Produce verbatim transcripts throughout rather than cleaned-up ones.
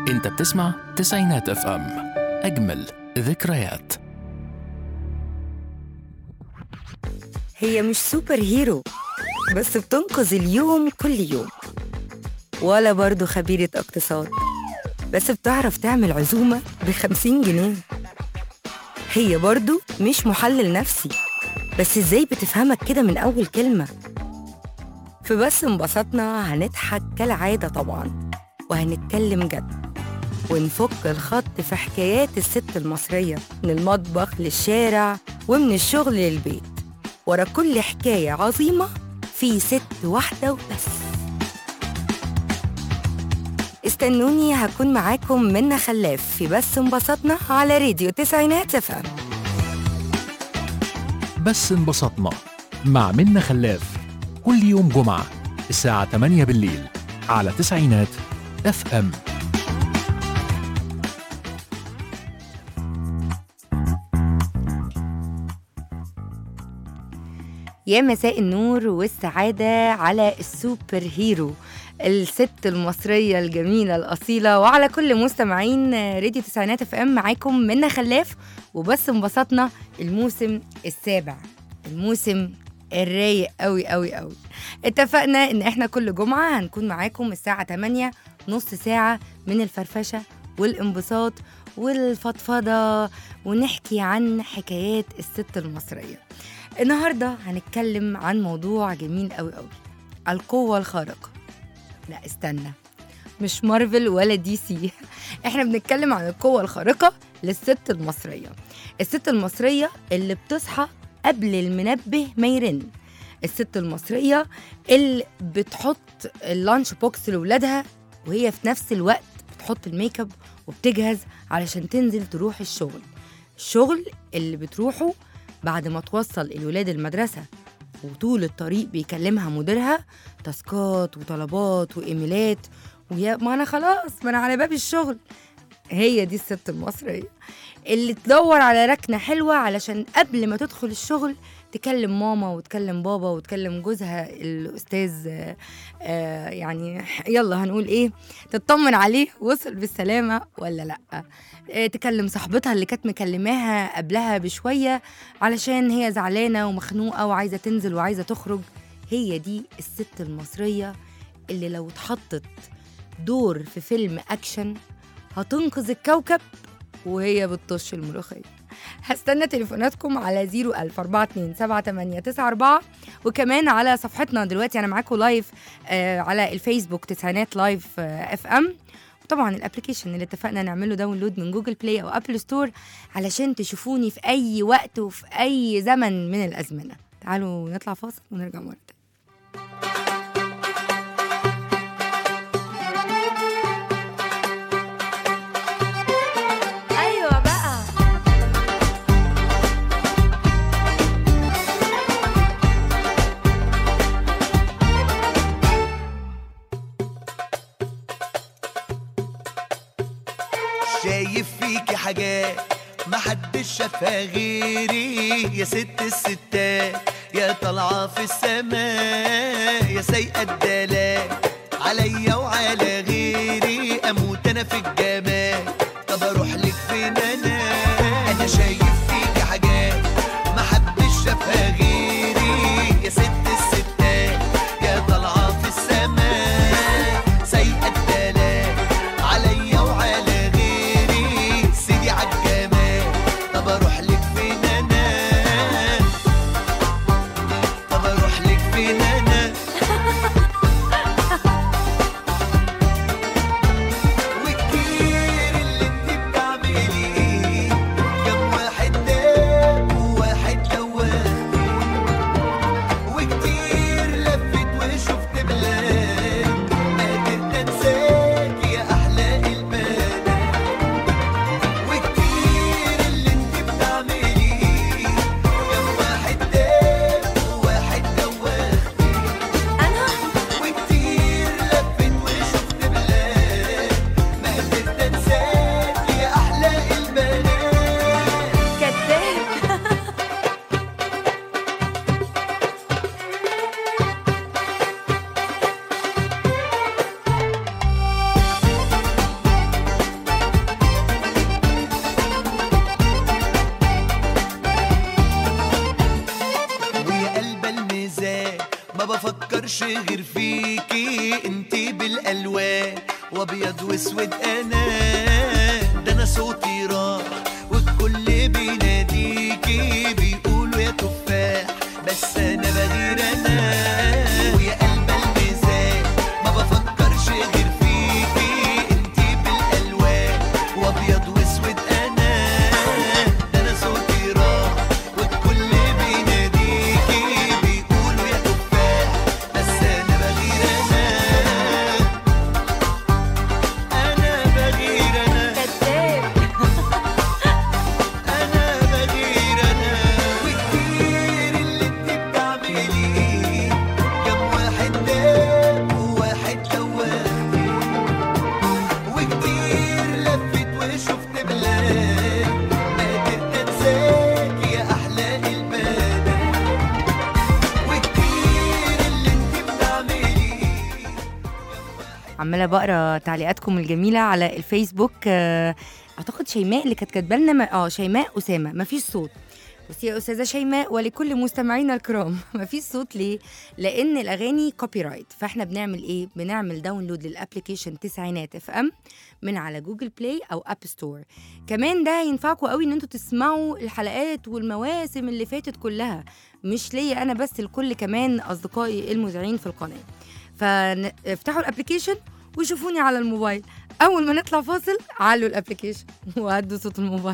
انت بتسمع تسعينات اف ام، اجمل ذكريات. هي مش سوبر هيرو بس بتنقذ اليوم كل يوم، ولا برضو خبيرة اقتصاد بس بتعرف تعمل عزومة بخمسين جنيه. هي برضو مش محلل نفسي بس ازاي بتفهمك كده من أول كلمة. فبس انبسطنا هنضحك كالعادة طبعا، وهنتكلم جد ونفك الخط في حكايات الست المصرية، من المطبخ للشارع ومن الشغل للبيت. ورا كل حكاية عظيمة في ست واحدة وبس. استنوني، هكون معاكم منى خلاف في بس انبسطنا على راديو تسعينات اف ام. بس انبسطنا مع منى خلاف كل يوم جمعة الساعة ثمانية بالليل على تسعينات اف ام. يا مساء النور والسعادة على السوبر هيرو، الست المصرية الجميلة الأصيلة، وعلى كل مستمعين راديو تسعينات اف ام. معاكم منى خلاف وبس انبسطنا الموسم السابع، الموسم الرايق قوي قوي قوي. اتفقنا ان احنا كل جمعة هنكون معاكم الساعة ثمانية، نص ساعة من الفرفشة والانبساط والفضفضة، ونحكي عن حكايات الست المصرية. النهاردة هنتكلم عن موضوع جميل قوي قوي، القوة الخارقة. لا استنى، مش مارفل ولا دي سي، احنا بنتكلم عن القوة الخارقة للست المصرية. الست المصرية اللي بتصحى قبل المنبه ما يرن، الست المصرية اللي بتحط اللانش بوكس لولادها وهي في نفس الوقت بتحط الميك اب وبتجهز علشان تنزل تروح الشغل. الشغل اللي بتروحه بعد ما توصل الولاد المدرسة، وطول الطريق بيكلمها مديرها تاسكات وطلبات وإيميلات، ويا ما أنا خلاص ما أنا على باب الشغل. هي دي الست المصرية اللي تدور على ركنة حلوة علشان قبل ما تدخل الشغل تكلم ماما وتكلم بابا وتكلم جوزها الأستاذ، آه يعني يلا هنقول إيه، تطمن عليه وصل بالسلامة ولا لأ. آه تكلم صاحبتها اللي كانت مكلماها قبلها بشوية علشان هي زعلانة ومخنوقة وعايزة تنزل وعايزة تخرج. هي دي الست المصرية اللي لو اتحطت دور في فيلم أكشن هتنقذ الكوكب وهي بتطش الملوخية. هستنى تليفوناتكم على زيرو ألف أربعة اتنين سبعة تمانية تسعة أربعة، وكمان على صفحتنا دلوقتي أنا معاكم لايف آه على الفيسبوك تسعينات لايف آه اف ام، وطبعا الابليكيشن اللي اتفقنا نعمله داونلود من جوجل بلاي أو أبل ستور علشان تشوفوني في أي وقت وفي أي زمن من الأزمنة. تعالوا نطلع فاصل ونرجع مرة تانية. شايف فيكي حاجات محدش شافها غيري، يا ست الستات يا طالعة في السماء، يا سايقة الدلال عليا وعلى غيري، أموت أنا في الجمال. طب أروح لك فين أنا؟ أنا شايف فيكي حاجات محدش شافها غيري، يا ست الستات يا طالعة في السماء، سايقة الدلال عليا وعلى غيري، سيدي عالجمال. طب أروح لك فين أنا؟ طب أروح لك فين أنا؟ وكتير اللي بفكرش غير فيكي انتي بالالوان وابيض واسود انا ده انا صوتي راح والكل بيناديكي بيقولوا يا تفاح بس انا بغير انا ويا قلب الميزان ما بفكرش غير فيكي انتي بالالوان وابيض واسود انا ده انا صوتي راح والكل بيناديكي بيقولوا يا تفاح بس انا بغير انا انا بغير انا انا بغير انا وكتير اللي انت بتعمليه كم واحد داب وواحد دواني وكتير لفت وشفت بلاد ما قدرت انساك يا احلى البنات وكتير اللي انت بتعمليه عماله بقرا تعليقاتكم الجميله على الفيسبوك. آه، اعتقد شيماء اللي كانت كاتبه لنا اه شيماء اسامه مفيش صوت. بس يا استاذه شيماء ولكل مستمعينا الكرام مفيش صوت ليه؟ لان الاغاني كوبي رايت، فاحنا بنعمل ايه؟ بنعمل داونلود للابلكيشن تسعينات اف ام من على جوجل بلاي او اب ستور. كمان ده هينفعكم قوي ان انتوا تسمعوا الحلقات والمواسم اللي فاتت كلها، مش ليا انا بس، الكل كمان اصدقائي المذيعين في القناه. فافتحوا الابلكيشن وشوفوني على الموبايل. اول ما نطلع فاصل علوا الابلكيشن وهدوا صوت الموبايل.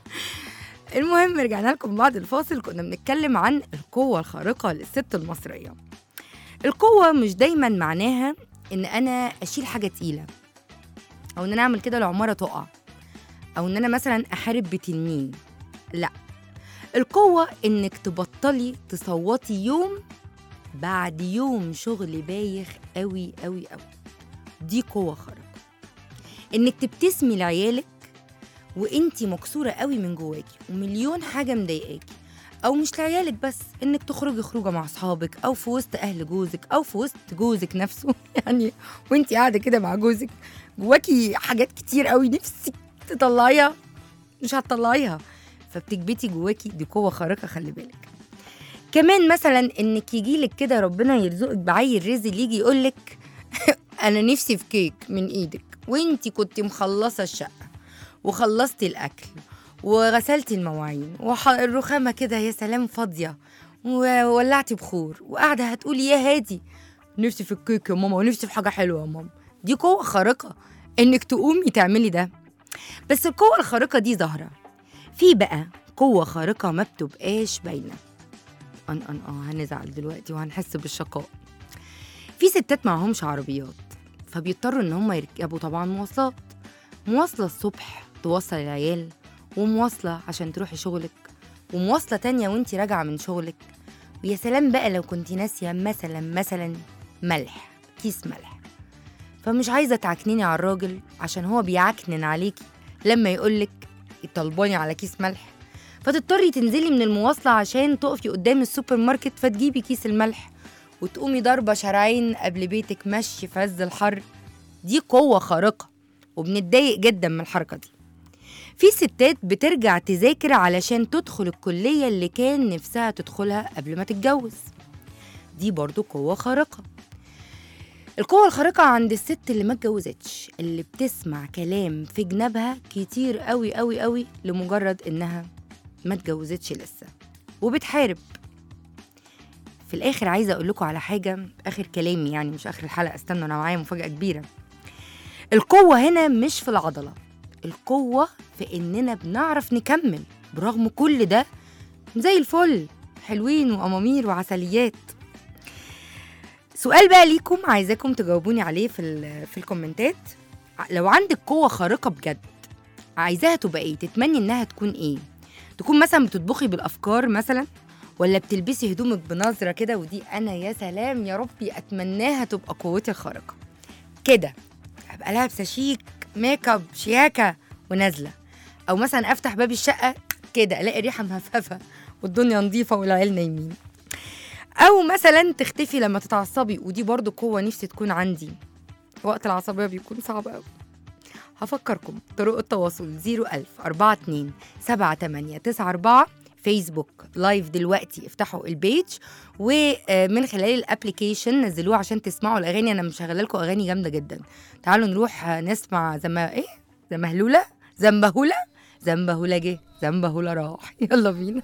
المهم رجعنا لكم بعد الفاصل. كنا بنتكلم عن القوة الخارقة للست المصرية. القوة مش دايما معناها ان انا اشيل حاجة تقيلة، او ان انا اعمل كده العمارة تقع، او ان انا مثلا احارب بتنين. لا، القوة انك تبطلي تصوتي يوم بعد يوم شغل بايخ قوي قوي قوي. دي قوة خارقة. انك تبتسمي لعيالك وانتي مكسورة قوي من جواكي ومليون حاجة مضايقاكي، او مش لعيالك بس، انك تخرجي خروجة مع اصحابك او في وسط اهل جوزك او في وسط جوزك نفسه. يعني وانتي قاعدة كده مع جوزك جواكي حاجات كتير قوي نفسك تطلعيها مش هتطلعيها، فبتكبتي جواكي. دي قوة خارقة، خلي بالك. كمان مثلا انك يجيلك كده ربنا يرزقك بعيل رزق يجي يقولك انا نفسي في كيك من ايدك، وانتي كنتي مخلصة الشقة وخلصتي الاكل وغسلتي المواعين والرخامة كده يا سلام فاضية وولعتي بخور وقاعدة هتقولي يا هادي نفسي في الكيك يا ماما ونفسي في حاجة حلوة يا ماما. دي قوة خارقة انك تقومي تعملي ده. بس القوة الخارقة دي ظاهرة. في بقى قوة خارقة ما بتبقاش باينة. ان ان اه هنزعل دلوقتي وهنحس بالشقاء. في ستات معهمش عربيات، فبيضطروا ان هم يركبوا طبعا مواصلات. مواصلة الصبح توصل العيال، ومواصلة عشان تروحي شغلك، ومواصلة تانية وانتي راجعة من شغلك. ويا سلام بقى لو كنتي ناسية مثلا مثلا ملح، كيس ملح، فمش عايزة تعكنيني على الراجل عشان هو بيعكنن عليكي لما يقولك طلباني على كيس ملح، فتضطري تنزلي من المواصلة عشان تقفي قدام السوبر ماركت فتجيبي كيس الملح وتقومي ضربة شراعين قبل بيتك مشي في عز الحر. دي قوة خارقة وبنتضايق جدا من الحركة دي. في ستات بترجع تذاكر علشان تدخل الكلية اللي كان نفسها تدخلها قبل ما تتجوز. دي برضو قوة خارقة. القوة الخارقة عند الست اللي ما اتجوزتش، اللي بتسمع كلام في جنابها كتير قوي قوي قوي لمجرد انها ما اتجوزتش لسه وبتحارب. في الاخر عايزة اقول لكم على حاجة، اخر كلامي يعني مش اخر الحلقة، استنوا انا معايا مفاجأة كبيرة. القوة هنا مش في العضلة، القوة في اننا بنعرف نكمل برغم كل ده زي الفل، حلوين وأمامير وعسليات. سؤال بقى ليكم عايزاكم تجاوبوني عليه في في الكومنتات. لو عندك قوة خارقة بجد عايزاها تبقى ايه؟ تتمني انها تكون ايه؟ تكون مثلا بتطبخي بالافكار مثلا، ولا بتلبسي هدومك بنظرة كده، ودي انا يا سلام يا ربي اتمناها تبقى قوتي الخارقة كده، ابقى لابسة شيك ميك اب شياكة ونازلة، او مثلا افتح باب الشقة كده الاقي ريحة مهففة والدنيا نظيفة والعيال نايمين، او مثلا تختفي لما تتعصبي، ودي برضو قوة نفسي تكون عندي. وقت العصبية بيكون صعب قوي. هفكركم طرق التواصل زيرو ألف أربعة اتنين سبعة تمانية تسعة أربعة، فيسبوك لايف دلوقتي، افتحوا البيج ومن خلال الابليكيشن نزلوه عشان تسمعوا الاغاني. انا مشغله لكم اغاني جامده جدا. تعالوا نروح نسمع زم ايه زمهلوله زنبهوله زنبهوله جه زنبهوله راح. يلا بينا.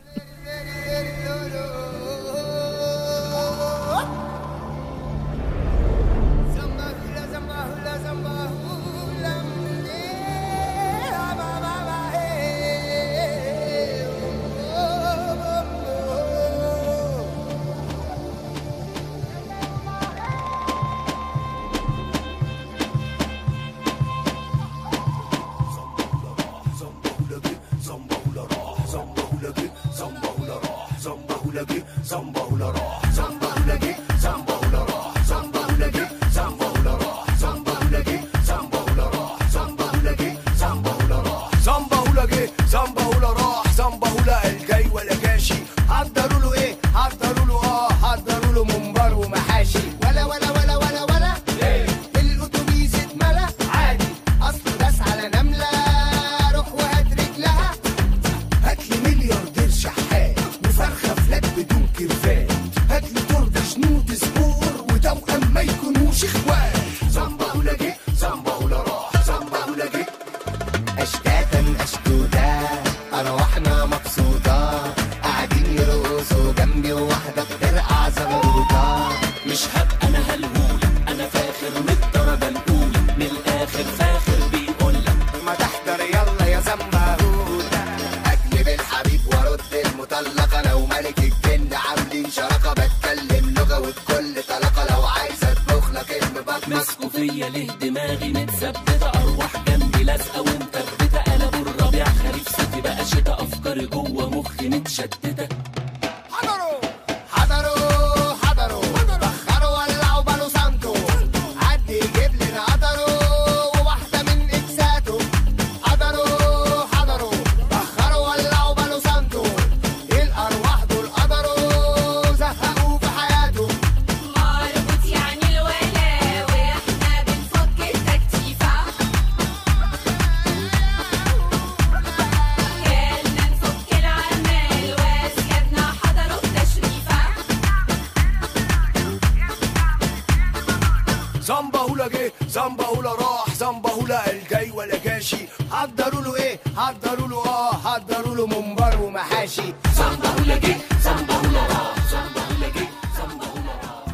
زنبهوله جه زنبهوله راح زنبهوله الجاي ولا جاشي حضروا له ايه حضروا له اه حضروا له منبر ومحاشي زنبهوله جه زنبهوله راح زنبهوله جه زنبهوله راح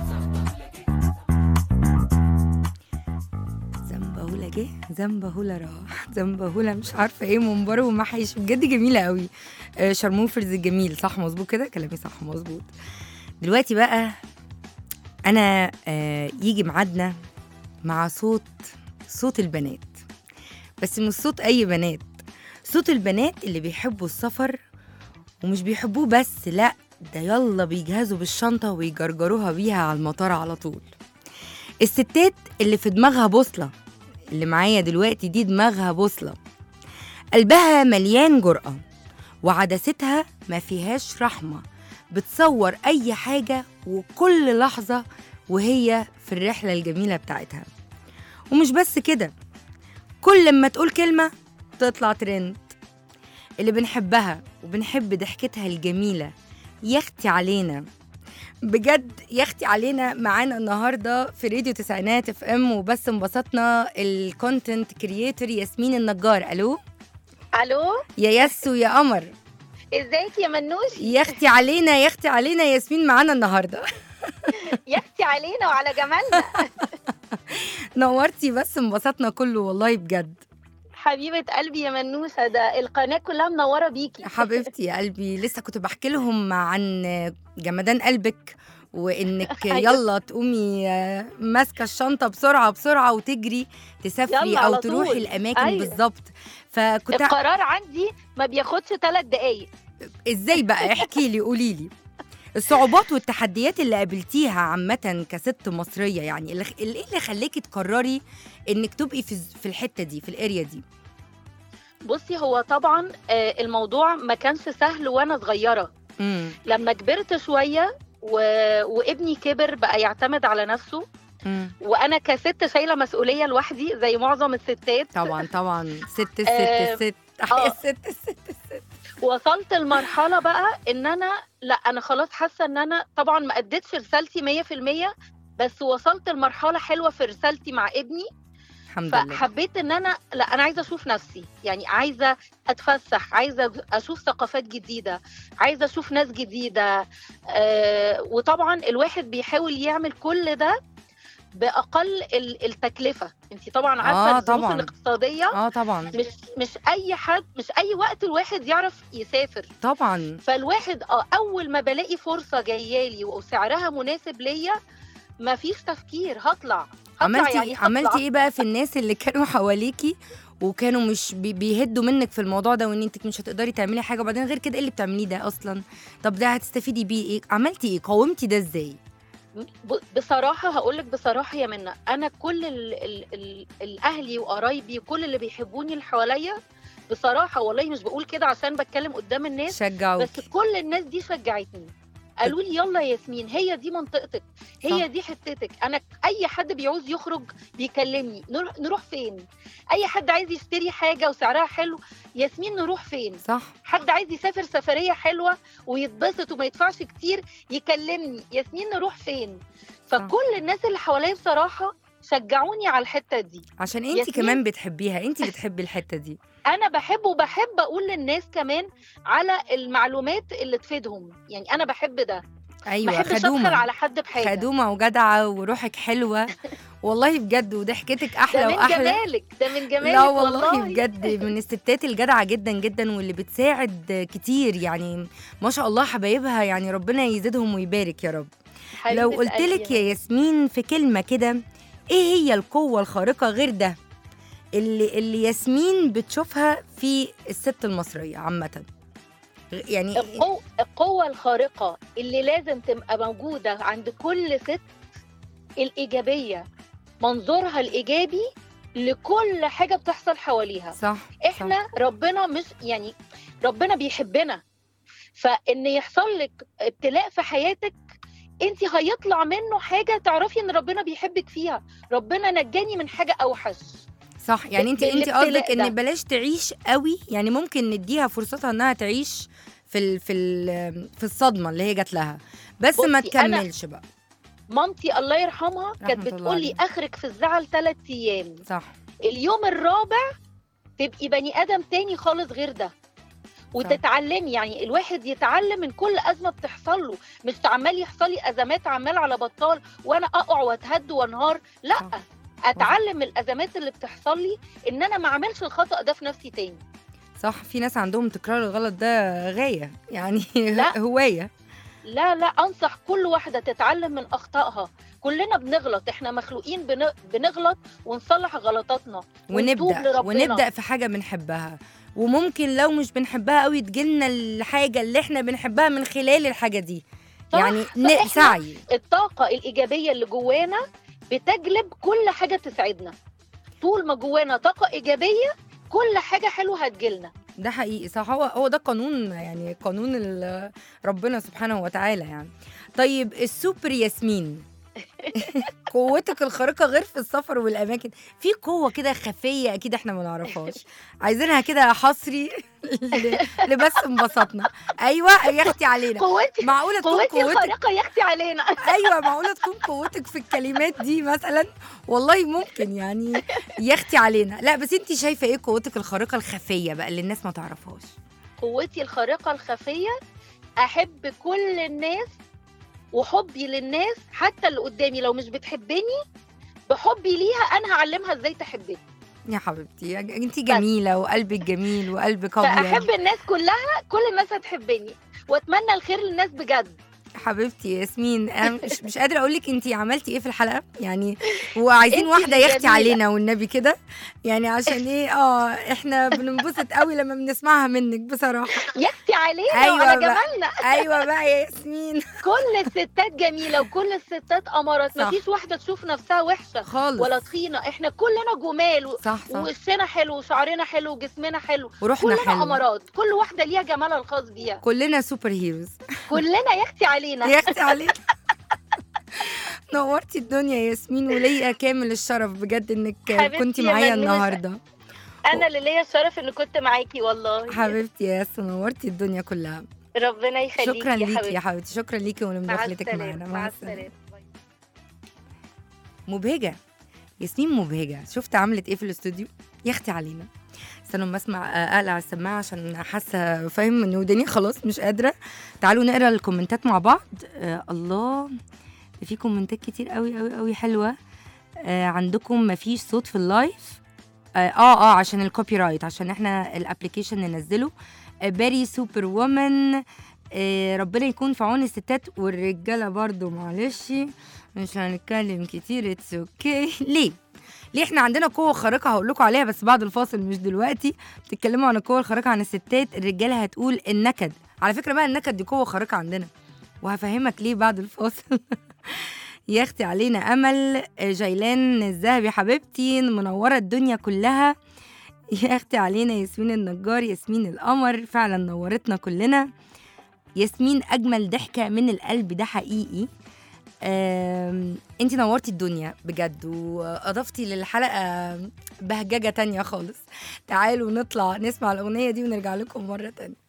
زنبهوله جه زنبهوله راح زنبهوله مش عارفه ايه منبر ومحاشي. بجد جميله قوي. آه شرموفرز الجميل. صح مظبوط كده كلامي صح مظبوط. دلوقتي بقى أنا آه يجي معادنا مع صوت صوت البنات، بس مش صوت أي بنات، صوت البنات اللي بيحبوا السفر ومش بيحبوه بس، لأ ده يلا بيجهزوا بالشنطة ويجرجروها بيها على المطار على طول. الستات اللي في دماغها بوصلة، اللي معايا دلوقتي دي دماغها بوصلة، قلبها مليان جرأة وعدستها ما فيهاش رحمة، بتصور أي حاجة وكل لحظة وهي في الرحلة الجميلة بتاعتها. ومش بس كده، كل ما تقول كلمة تطلع ترند. اللي بنحبها وبنحب ضحكتها الجميلة يختي علينا بجد، يختي علينا معانا النهاردة في راديو تسعينات اف ام. وبس انبسطنا الكونتنت كرييتور ياسمين النجار. ألو ألو يا ياسو يا قمر، ازيك يا منوش؟ يختي علينا يختي علينا ياسمين معانا النهارده. يختي علينا وعلى جمالنا. نورتي، بس انبسطنا كله والله بجد. حبيبة قلبي يا منوسة، ده القناة كلها منورة بيكي. حبيبتي يا قلبي، لسه كنت بحكي لهم عن جمدان قلبك وانك يلا تقومي ماسكه الشنطه بسرعه بسرعه وتجري تسافري او تروحي الاماكن. أيوة. بالظبط. فكنت القرار عندي ما بياخدش ثلاث دقايق. ازاي بقى؟ احكي لي قولي لي الصعوبات والتحديات اللي قابلتيها عامه كست مصريه، يعني اللي اللي خليكي تقرري انك تبقي في في الحته دي في الاريا دي. بصي، هو طبعا الموضوع ما كانش سهل وانا صغيره. مم. لما كبرت شويه و... وابني كبر بقى يعتمد على نفسه. مم. وانا كست شايله مسؤوليه لوحدي زي معظم الستات. طبعا طبعا ست الست الست الست الست الست وصلت المرحله بقى ان انا لا انا خلاص حاسه ان انا طبعا ما اديتش رسالتي مية في المية، بس وصلت لمرحله حلوه في رسالتي مع ابني. الحمد لله. فحبيت ان انا لا انا عايزه اشوف نفسي، يعني عايزه اتفسح، عايزه اشوف ثقافات جديده، عايزه اشوف ناس جديده. آه وطبعا الواحد بيحاول يعمل كل ده باقل التكلفه. انت طبعا عارفه آه الظروف طبعاً. الاقتصاديه. اه طبعا مش مش اي حد، مش اي وقت الواحد يعرف يسافر. طبعا. فالواحد اه اول ما بلاقي فرصه جايه لي وسعرها مناسب ليا مفيش تفكير، هطلع. عملتي يعني عملتي ايه بقى في الناس اللي كانوا حواليكي وكانوا مش بي- بيهدوا منك في الموضوع ده، وان انت مش هتقدري تعملي حاجه، وبعدين غير كده ايه اللي بتعمليه ده اصلا؟ طب ده هتستفيدي بيه ايه؟ عملتي ايه؟ قاومتي ده ازاي؟ بصراحه هقولك بصراحه يا منى، انا كل ال ال ال الاهلي وقرايبي وكل اللي بيحبوني اللي حواليا بصراحه والله مش بقول كده عشان بتكلم قدام الناس، شجعوك. بس كل الناس دي شجعتني. قالوا لي يلا يا ياسمين، هي دي منطقتك، هي صح. دي حتتك. انا اي حد بيعوز يخرج بيكلمني، نروح نروح فين؟ اي حد عايز يشتري حاجه وسعرها حلو، ياسمين نروح فين؟ صح. حد عايز يسافر سفريه حلوه ويتبسط وما يدفعش كتير يكلمني، ياسمين نروح فين؟ فكل الناس اللي حواليا بصراحه شجعوني على الحته دي، عشان انت كمان بتحبيها، انت بتحبي الحته دي. انا بحب وبحب اقول للناس كمان على المعلومات اللي تفيدهم، يعني انا بحب ده. ايوه، بحب خدومه على حد بحاجه، خدومه وجدعه وروحك حلوه والله بجد، وضحكتك احلى ده من واحلى. جمالك، ده من جمالك. لا والله, والله بجد من الستات الجدعه جدا جدا، واللي بتساعد كتير يعني ما شاء الله حبايبها، يعني ربنا يزيدهم ويبارك يا رب. لو قلت لك يا ياسمين في كلمه كده، ايه هي القوه الخارقه غير ده اللي اللي ياسمين بتشوفها في الست المصريه عامه؟ يعني القوة, القوة الخارقة اللي لازم تبقى موجودة عند كل ست، الإيجابية، منظورها الإيجابي لكل حاجة بتحصل حواليها. صح. إحنا صح. ربنا مش يعني ربنا بيحبنا، فإن يحصل لك ابتلاء في حياتك انت هيطلع منه حاجة تعرفي ان ربنا بيحبك فيها. ربنا نجاني من حاجة أوحش. صح. يعني انت انت قصدك ان بلاش تعيش قوي، يعني ممكن نديها فرصتها انها تعيش في ال في ال في الصدمه اللي هي جات لها، بس ما تكملش بقى. مامتي الله يرحمها كانت بتقولي اخرك في الزعل ثلاث ايام. صح. اليوم الرابع تبقي بني ادم تاني خالص غير ده، وتتعلمي. يعني الواحد يتعلم من كل ازمه بتحصل له، مش عمال يحصل لي ازمات عمال على بطال وانا اقع واتهد وانهار. لا، صح. اتعلم من الازمات اللي بتحصل لي ان انا ما اعملش الخطا ده في نفسي تاني. صح. في ناس عندهم تكرار الغلط ده غايه، يعني لا. هوايه. لا لا، انصح كل واحده تتعلم من اخطائها. كلنا بنغلط، احنا مخلوقين بنغلط ونصلح غلطاتنا ونبدا ونبدا في حاجه بنحبها، وممكن لو مش بنحبها قوي تجيلنا الحاجه اللي احنا بنحبها من خلال الحاجه دي. يعني سعي. الطاقه الايجابيه اللي جوانا بتجلب كل حاجه تسعدنا. طول ما جوانا طاقه ايجابيه كل حاجه حلوه هتجيلنا. ده حقيقي. صح. هو هو ده قانون، يعني قانون ربنا سبحانه وتعالى يعني. طيب السوبر ياسمين قوتك الخارقه غير في السفر والاماكن، في قوه كده خفيه اكيد احنا ما نعرفهاش، عايزينها كده حصري لبس انبسطنا. ايوه يا اختي علينا. قوتي معقوله تكون قوتي الخارقه يا اختي علينا. ايوه معقوله تكون قوتك في الكلمات دي مثلا؟ والله ممكن يعني يا اختي علينا. لا بس انت شايفه ايه قوتك الخارقه الخفيه بقى اللي الناس ما تعرفهاش؟ قوتي الخارقه الخفيه احب كل الناس، وحبي للناس حتى اللي قدامي لو مش بتحبني، بحبي ليها انا هعلمها ازاي تحبني. يا حبيبتي انت جميله وقلبك جميل وقلبك ابيض. فاحب الناس كلها، كل الناس هتحبني، واتمنى الخير للناس بجد. حبيبتي ياسمين انا مش, مش قادره اقول لك انت عملتي ايه في الحلقه يعني، وعايزين واحده يختي علينا والنبي كده يعني، عشان ايه اه احنا بننبسط قوي لما بنسمعها منك بصراحه. يختي علينا. أيوة وعلى جمالنا. ايوه بقى يا ياسمين. كل الستات جميله وكل الستات امارات، مفيش واحده تشوف نفسها وحشه خالص ولا تخينه. احنا كلنا جمال و... صح صح. ووشنا حلو وشعرنا حلو وجسمنا حلو وروحنا حلو. كلنا امارات، كل واحده ليها جمالها الخاص بيها. كلنا سوبر هيروز. كلنا يختي علينا. يختي علينا. نورتي الدنيا يا ياسمين، وليا كامل الشرف بجد انك كنتي معايا النهارده. انا اللي ليا الشرف ان كنت معاكي والله حبيبتي يا ياسو، نورتي الدنيا كلها. ربنا يخليكي. شكرا ليكي حبيبتي يا حبيبتي، شكرا ليكي ولمداخلتك معانا. مع السلامه. مبهجه ياسمين، مبهجه. شفت عملت ايه في الاستوديو يا اختي علينا. استنوا ما اسمع، اقلع السماعه عشان حاسه فاهم ان وداني خلاص مش قادره. تعالوا نقرا الكومنتات مع بعض. آه الله، في كومنتات كتير قوي قوي قوي حلوه. آه عندكم مفيش صوت في اللايف. اه اه, آه عشان الكوبي رايت، عشان احنا الابلكيشن ننزله. آه باري سوبر وومن. آه ربنا يكون في عون الستات والرجاله برضو، معلش مش هنتكلم كتير، اتس اوكي. ليه ليه احنا عندنا قوه خارقه هقول لكم عليها بس بعد الفاصل مش دلوقتي. بتتكلموا عن القوه الخارقه عن الستات، الرجاله هتقول النكد. على فكره بقى النكد دي قوه خارقه عندنا، وهفهمك ليه بعد الفاصل. يا اختي علينا امل. جيلان الذهبي حبيبتي، منوره الدنيا كلها. يا اختي علينا ياسمين النجار، ياسمين القمر، فعلا نورتنا كلنا. ياسمين اجمل ضحكه من القلب، ده حقيقي. انتي نورتي الدنيا بجد، واضفتي للحلقه بهججه تانية خالص. تعالوا نطلع نسمع الاغنيه دي ونرجع لكم مره تانية.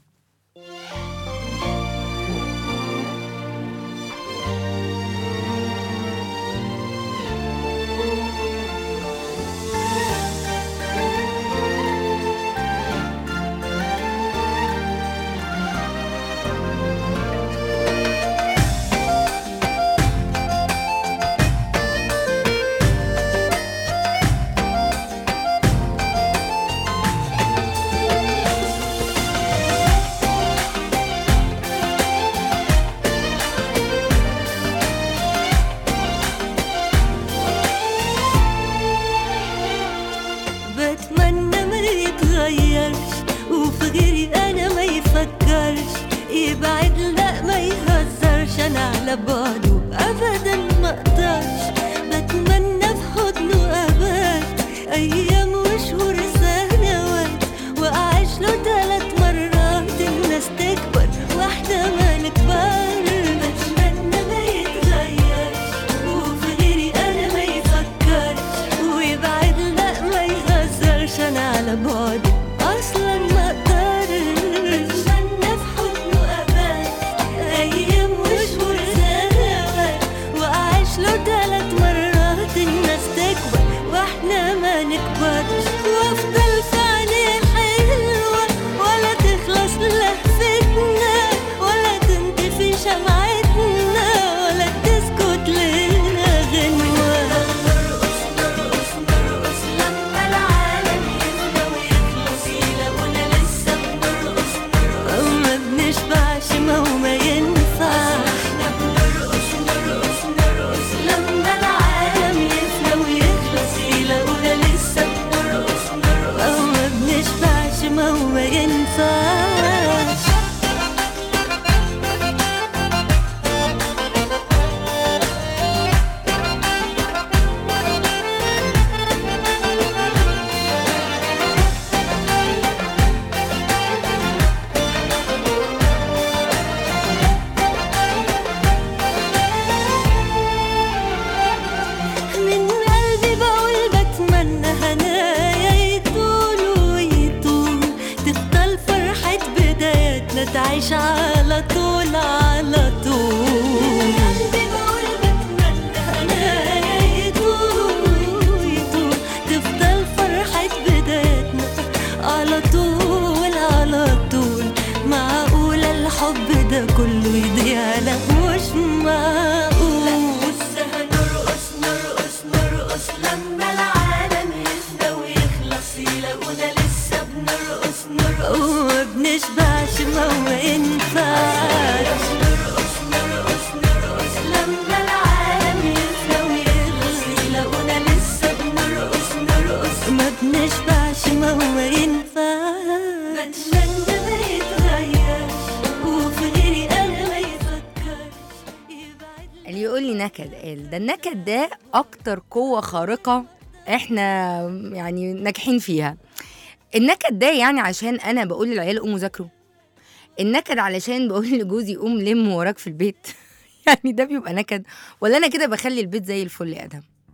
يبعد لا ما يهزرش انا على بعده ابدا ما اقدرش. بتمنى في حضنه ابات ايام وشهور سنوات، واعيش له ثلاث مرات الناس تكبر واحده ما نكبر. بتمنى ما يتغيرش وفي غيري انا ما يفكرش، ويبعد لا ما يهزرش انا على بعده اصلا ما اقدرش. ما نكبرش وافضل في عينيه حلوة ولا تخلص لهفتنا ولا تنطفي شمعتنا ولا تسكت لنا غنوة. نرقص نرقص نرقص لما العالم يفنى ويخلص يلاقونا لسه بنرقص نرقص وما بنشبعش ما هو ما ينفع. احنا بنرقص نرقص نرقص لما العالم يفنى ويخلص يلاقونا لسه بنرقص نرقص وما بنشبعش ما هو ما ينفعش. تعيش على طول على طول. قلبي بقول بتمنى هنايا يطول يطول تفضل فرحة بدايتنا على طول على طول. معقولة الحب ده كله يضيع؟ لا مش معقول. لسه هنرقص نرقص نرقص لما العالم يفنى ويخلص يلاقونا لسه بنرقص نرقص وما بنشبعش ما هو ما ينفعش. نرقص نرقص نرقص لما العالم يفنى ويخلص يلاقونا لسه بنرقص نرقص ما بنشبعش ما هو ما ينفعش. بتمنى ما يتغيرش وفي غيري انا ما يفكرش. اللي يقول لي نكد قال ده النكد ده اكتر قوة خارقة احنا يعني ناجحين فيها. النكد ده يعني عشان انا بقول للعيال قوموا ذاكروا، النكد علشان بقول لجوزي قوم لم وراك في البيت. يعني ده بيبقى نكد ولا انا كده بخلي البيت زي الفل يا ادهم؟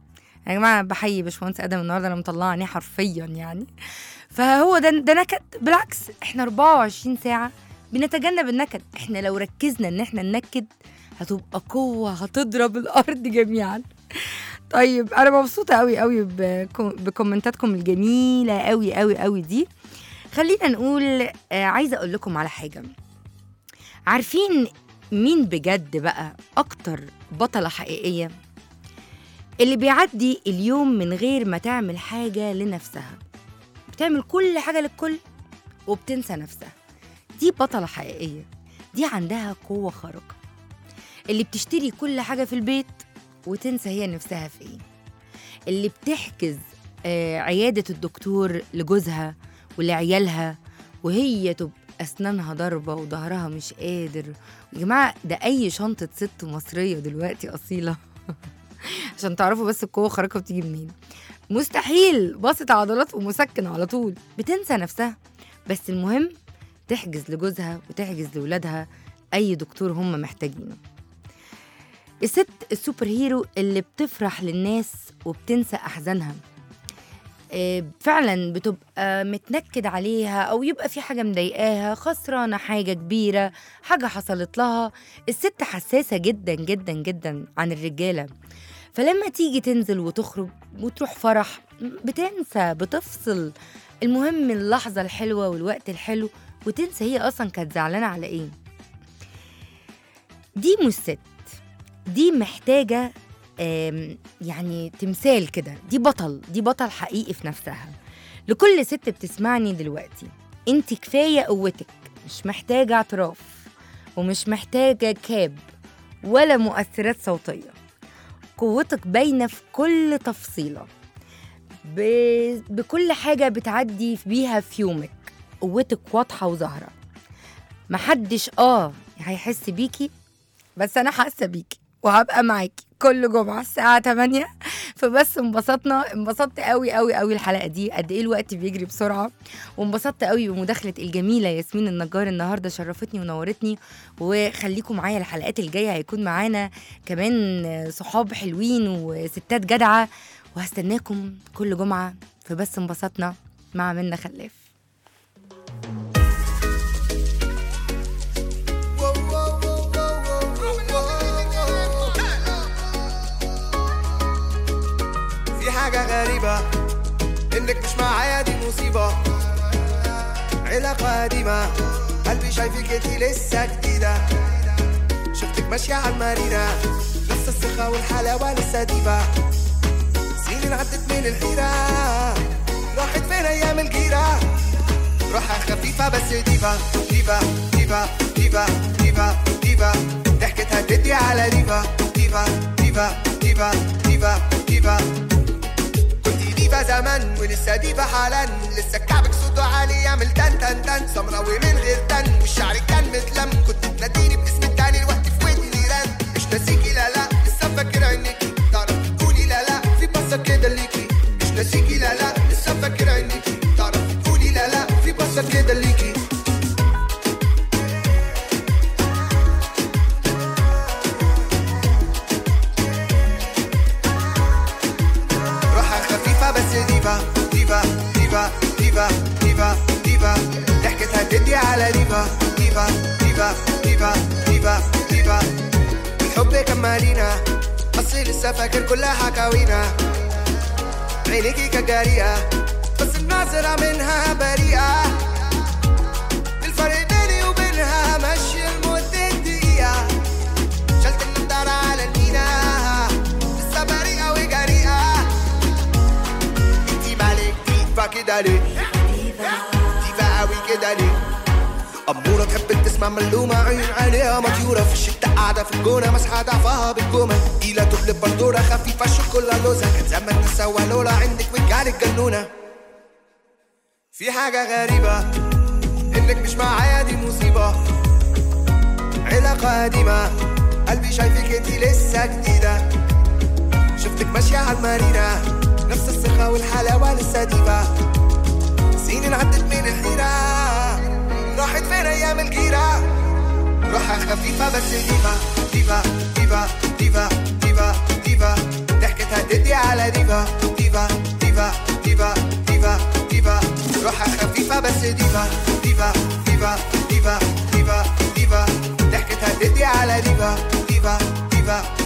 يا جماعه بحيي باشمهندس ادم النهارده انا مطلعه عينيه حرفيا يعني. فهو ده ده نكد، بالعكس احنا أربعة وعشرين ساعه بنتجنب النكد. احنا لو ركزنا ان احنا ننكد هتبقى قوه هتضرب الارض جميعا. طيب انا مبسوطه قوي قوي بكومنتاتكم الجميله قوي قوي قوي دي. خلينا نقول آه عايزه اقول لكم على حاجه. عارفين مين بجد بقى اكتر بطله حقيقيه؟ اللي بيعدي اليوم من غير ما تعمل حاجه لنفسها، بتعمل كل حاجه للكل وبتنسى نفسها. دي بطله حقيقيه، دي عندها قوه خارقه. اللي بتشتري كل حاجه في البيت وتنسى هي نفسها في ايه. اللي بتحجز آه عياده الدكتور لجوزها ولعيالها وهي تبقى أسنانها ضربة وظهرها مش قادر. يا جماعة ده أي شنطة ست مصرية دلوقتي أصيلة عشان تعرفوا بس القوة الخارقة بتيجي منين. مستحيل بسط عضلات ومسكن على طول، بتنسى نفسها. بس المهم تحجز لجوزها وتحجز لولادها أي دكتور هم محتاجينه. الست السوبر هيرو اللي بتفرح للناس وبتنسى أحزانها. فعلا بتبقى متنكد عليها أو يبقى في حاجة مضايقاها، خسرانة حاجة كبيرة، حاجة حصلت لها. الست حساسة جدا جدا جدا عن الرجالة، فلما تيجي تنزل وتخرج وتروح فرح بتنسى، بتفصل. المهم اللحظة الحلوة والوقت الحلو وتنسى هي أصلا كانت زعلانة على إيه. دي مش ست، دي محتاجة يعني تمثال كده. دي بطل، دي بطل حقيقي في نفسها. لكل ست بتسمعني دلوقتي، انت كفاية قوتك، مش محتاجة اعتراف ومش محتاجة كاب ولا مؤثرات صوتية. قوتك باينة في كل تفصيلة، ب... بكل حاجة بتعدي بيها في يومك. قوتك واضحة وظاهرة. محدش اه هيحس بيكي، بس انا حاسة بيكي وهبقى معاكي كل جمعة الساعة تمانية. فبس انبسطنا، انبسطت قوي قوي قوي الحلقة دي. قد ايه الوقت بيجري بسرعة. وانبسطت قوي بمداخلة الجميلة ياسمين النجار النهاردة، شرفتني ونورتني. وخليكم معايا الحلقات الجاية، هيكون معانا كمان صحاب حلوين وستات جدعة، وهستناكم كل جمعة في بس انبسطنا مع منة خلاف. حاجة غريبة إنك مش معايا، دي مصيبة. علاقة قديمة، قلبي شايفك انتي لسه جديدة. شفتك ماشية عالمارينا، نفس الثقة والحلاوة لسه ديبة. سنين عدت من الحيرة، راحت فين أيام الجيرة. روحها خفيفة بس ديفا ديفا ديفا ديفا ديفا ديفا. ضحكتها تدي على ديفا ديفا ديفا ديفا ديفا ديفا. ديفا زمان ولسه ديفا حالا. لسه كعبك صوته عالي يعمل تن تن تن. سمراوي من غير تن والشعر كان متلم. كنت تناديني باسم التاني الوقت في ودني رن. مش ناسيكي لا لا، لسه فاكر عينيكي. تعرفي تقولي لا لا، في بصة كده ليكي. مش ناسيكي لا لا، لسه فاكر عينيكي. تعرفي تقولي لا لا، في بصة كده ليكي. ديفا ديفا ديفا ديفا ديفا ديفا. ضحكتها تدي على ديفا ديفا ديفا ديفا ديفا ديفا. الحب كمالينا، بس لسه فاكر كل حكاوينا. عينيكي كجارية، بس الناظرة منها بريئة. الفرق بيني وبينها ماشي لمدة دقيقة. شلت النضارة على المينا، لسه بريئة وجريئة. ديفا كده ليه؟ ديفا قوي كده ليه؟ أمورة تحب تسمع ملومة، عين عليها مطيورة. في الشتاء قاعدة في الجونة، مسحة ضعفها بالجومة. تقيلة تقلب بندورة، خفيفة الشوكولا لوزة. كان زمان نسوى لولا عندك وجعلك جنونة. في حاجة غريبة إنك مش معايا، دي مصيبة. علاقة قديمة، قلبي شايفك انتي لسه جديدة. شفتك ماشية عالمارينا، نفس الثقة والحلاوة لسه ديفا. سنين عدت من الحيرة، راحت فين أيام الجيرة. روحها خفيفة بس ديفا ديفا ديفا ديفا ديفا ديفا. ضحكت ضحكتها تدي على ديفا ديفا ديفا ديفا ديفا ديفا روحها خفيفة بس ديفا ديفا ديفا ديفا ديفا ديفا ضحكتها تدي على ديفا ديفا ديفا